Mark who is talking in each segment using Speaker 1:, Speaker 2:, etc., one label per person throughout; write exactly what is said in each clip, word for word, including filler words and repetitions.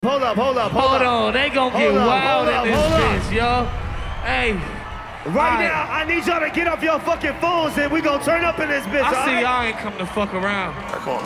Speaker 1: Hold up, hold up, hold,
Speaker 2: hold
Speaker 1: up.
Speaker 2: on, they gon' get
Speaker 1: up,
Speaker 2: wild
Speaker 1: up,
Speaker 2: in this bitch, yo. Hey.
Speaker 1: Right I, now, I need y'all to get off your fucking phones and we gon' turn up in this bitch,
Speaker 2: I see
Speaker 1: right?
Speaker 2: y'all ain't come to fuck around.
Speaker 3: Right, come on.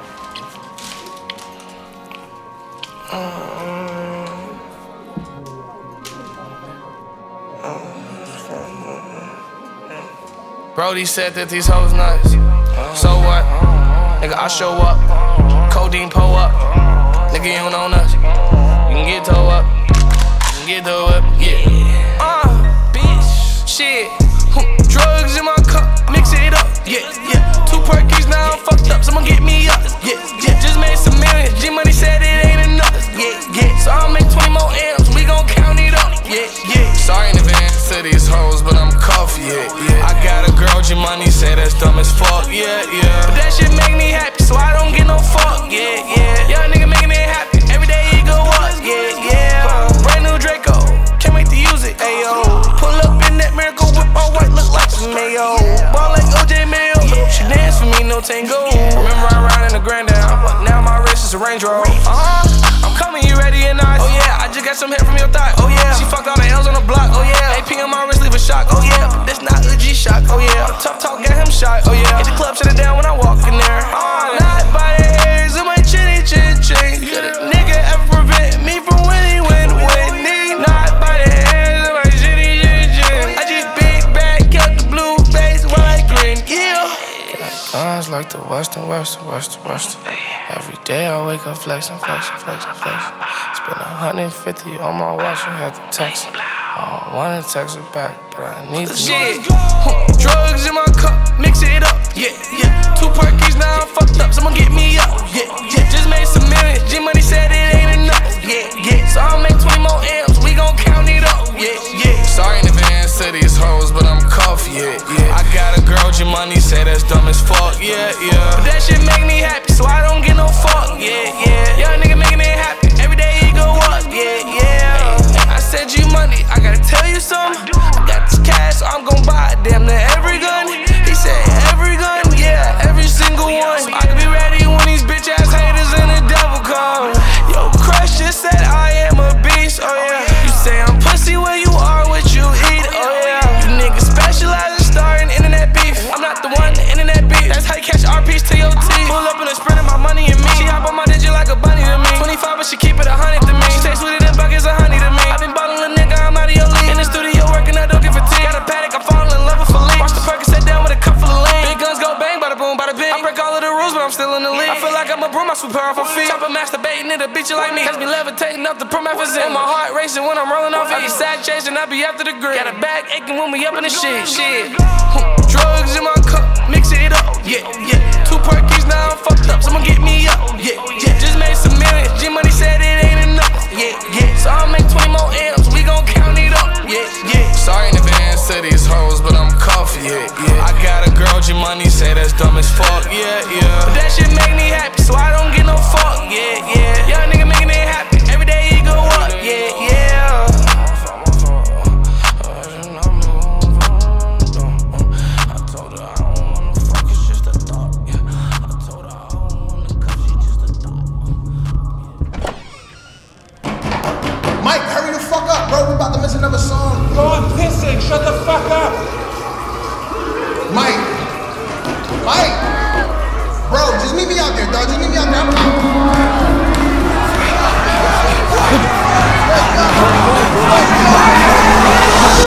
Speaker 3: Brody said that these hoes nuts. So what? Nigga, I show up. Codeine pull up. Nigga, you don't know nothing. You can get toe up. You can get toe up, yeah. Uh, bitch, shit. Drugs in my cup, mix it up, yeah, yeah. Two perkies, now I'm fucked up, someone get me up, yeah, yeah. Just made some millions, G-Money said it ain't enough, yeah, yeah. So I'll make twenty more M's, we gon' count it up, yeah, yeah. Sorry in advance to these hoes, but I'm cuffed, yeah, yeah. I got a girl, G-Money say that's dumb as fuck, yeah, yeah. But that shit make me happy, so I don't get no fuck, yeah, yeah. Young nigga making it happy, every day he go up, yeah, yeah. Brand new Draco, can't wait to use it, ayo. Pull up in that Miracle Whip, all white, look like some mayo. Ball like O J Mayo, she dance for me, no tango. Remember I ride in the Grand Down, but now my wrist is a Range Rover. Uh-huh, I'm coming, you ready and nice. Oh yeah, I just got some hair from your thigh. Oh yeah, she fucked all the L's on the block. Oh yeah, A P on my wrist, leave a shock. Oh yeah, but that's not a G shock. Oh yeah, tough talk, got him shot. Oh yeah, hit the club, shut it down when I walk in there. Uh, not by the hairs of my chinny chin chin. Could a nigga ever prevent me from winning, win, winning? Not by the hairs of my chinny chin chin. I just big back, kept the blue face while I grin. Yeah. Guns like the Western, Western, Western, Western. Every day I wake up flexing, flexing, flexing, flexing. Spend a hundred fifty on my watch and had to text. I don't wanna text her back, but I need to. Shit, drugs in my cup, mix it up, yeah, yeah. Two perkies, now I'm fucked up, someone get me up, yeah, yeah. Just made some millions, G-Money said it ain't enough, yeah, yeah. So I'll make twenty more M's, we gon' count it up, yeah, yeah. Sorry in advance to these hoes, but I'm cuffed, yeah, yeah. I got a girl, G-Money say that's dumb as fuck, yeah, yeah. But that shit make me happy, so I don't get no fuck, yeah, yeah. Young nigga making it happy, every day he go up, yeah, yeah. I said G-Money, I gotta tell you something. I got this cash, so I'm gon' buy damn near every gun. He said every gun, yeah, every single one. I can be ready when these bitch ass haters and the devil come. Yo, Crush just said I am a beast, oh yeah. You say I'm pussy where you are, what you eat, oh yeah. You niggas specialize in starting internet beef. I'm not the one, the internet beef. That's how you catch R Ps to your teeth. Pull up in a sprint of my money and me. She hop on my digit like a bunny to me. twenty-five, but she keep it a hundred to me. She tastes sweeter than buckets of honey to me. I been ballin' a nigga, I'm out of your league. In the studio working, I don't get fatigue. Got a paddock, I fall in love with Philippe. Watch the Perkins sit down with a cup full of lean. Big guns go bang, bada boom, bada bing. I break all of the rules, but I'm still in the league. I feel like I'm a broom, I sweep her off her feet. Chopper masturbating, it'll beat you like me. Has me levitating up the promethazine. And my heart racing when I'm rolling off it. I be sad chasing, I be after the grip. Got a bag aching when we up in the shit, shit. Drugs in my cup, mix it up, yeah, yeah. Two perkies, now I'm fucked up, someone get me up, yeah, yeah. Just made some millions, G-Money said it ain't enough, yeah, yeah. So I'll make twenty more M's, we gon' count it up, yeah, yeah. Sorry in advance to these hoes, but I'm cuffed, yeah, yeah. I got a girl, G-Money say that's dumb as fuck, yeah, yeah. But that shit make me happy, so I don't get no fuck, yeah, yeah. Young nigga making it happy, every day he go up, yeah, yeah.
Speaker 4: Mike, hurry the fuck up, bro. We about to miss another song.
Speaker 5: Bro, I'm pissing. Shut the fuck up.
Speaker 4: Mike. Mike. Bro, just meet me out there, dog. Just meet me out there. I'm